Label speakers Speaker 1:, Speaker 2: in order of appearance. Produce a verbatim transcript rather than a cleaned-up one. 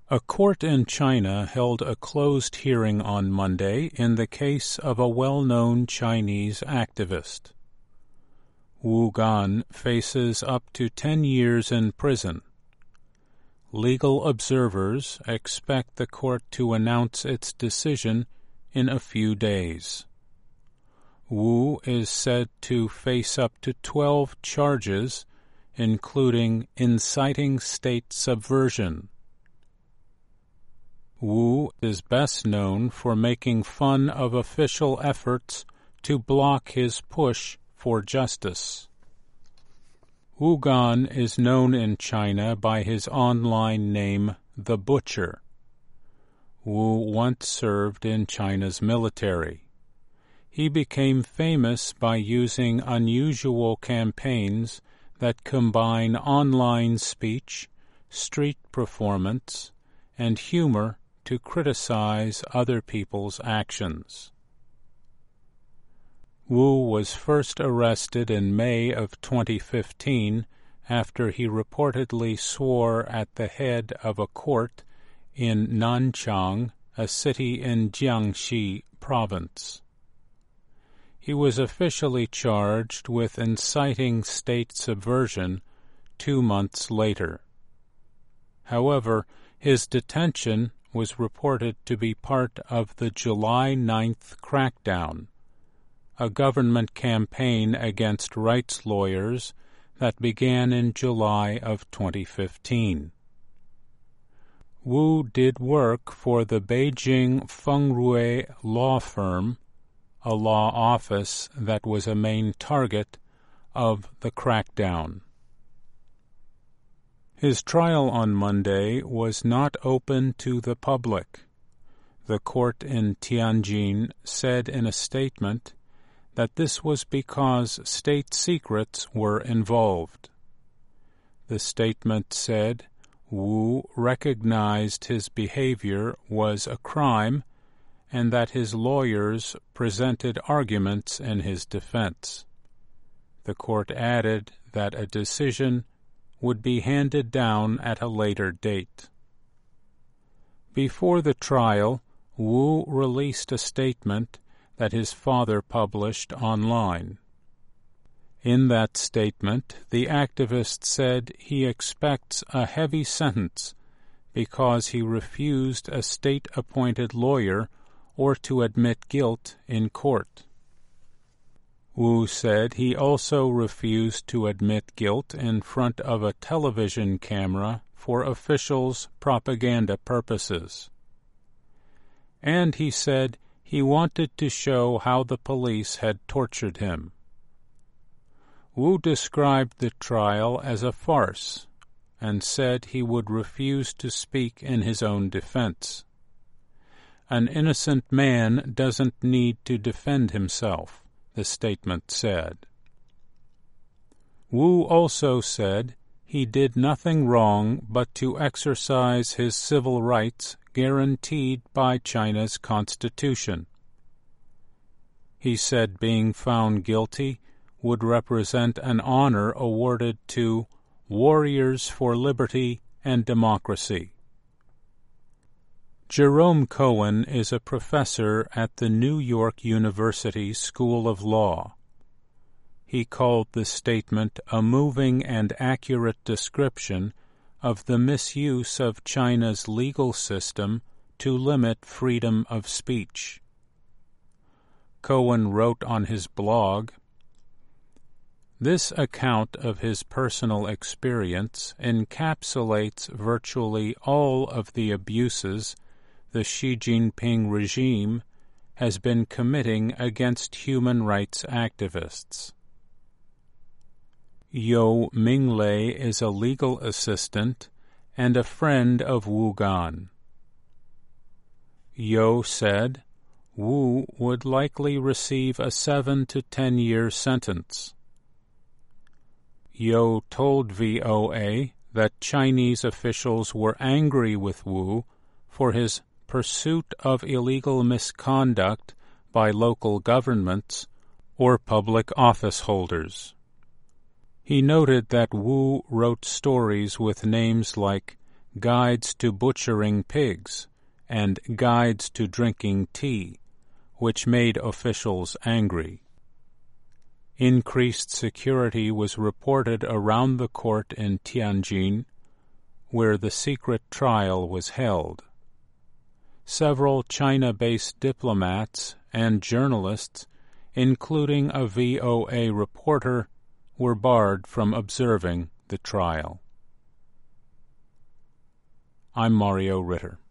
Speaker 1: A court in China held a closed hearing on Monday in the case of a well-known Chinese activist. Wu Gan faces up to ten years in prison. Legal observers expect the court to announce its decision in a few days. Wu is said to face up to twelve charges, including inciting state subversion. Wu is best known for making fun of official efforts to block his push for justice. Wu Gan is known in China by his online name, The Butcher. Wu once served in China's military. He became famous by using unusual campaigns that combine online speech, street performance, and humor to criticize other people's actions. Wu was first arrested in May of twenty fifteen after he reportedly swore at the head of a court in Nanchang, a city in Jiangxi province. He was officially charged with inciting state subversion two months later. However, his detention was reported to be part of the July ninth crackdown, a government campaign against rights lawyers that began in July of twenty fifteen. Wu did work for the Beijing Fengrui law firm, a law office that was a main target of the crackdown. His trial on Monday was not open to the public. The court in Tianjin said in a statement that this was because state secrets were involved. The statement said Wu recognized his behavior was a crime and that his lawyers presented arguments in his defense. The court added that a decision would be handed down at a later date. Before the trial, Wu released a statement that his father published online. In that statement, the activist said he expects a heavy sentence because he refused a state-appointed lawyer or to admit guilt in court. Wu said he also refused to admit guilt in front of a television camera for officials' propaganda purposes. And he said he wanted to show how the police had tortured him. Wu described the trial as a farce and said he would refuse to speak in his own defense. An innocent man doesn't need to defend himself, the statement said. Wu also said he did nothing wrong but to exercise his civil rights guaranteed by China's constitution. He said being found guilty would represent an honor awarded to warriors for liberty and democracy. Jerome Cohen is a professor at the New York University School of Law. He called the statement a moving and accurate description of the misuse of China's legal system to limit freedom of speech. Cohen wrote on his blog, "This account of his personal experience encapsulates virtually all of the abuses the Xi Jinping regime has been committing against human rights activists." Yo Minglei is a legal assistant and a friend of Wu Gan. Yo said Wu would likely receive a seven to ten year sentence. Yo told V O A that Chinese officials were angry with Wu for his pursuit of illegal misconduct by local governments or public office holders. He noted that Wu wrote stories with names like guides to butchering pigs, and guides to drinking tea, which made officials angry. Increased security was reported around the court in Tianjin, where the secret trial was held. Several China-based diplomats and journalists, including a V O A reporter, were barred from observing the trial. I'm Mario Ritter.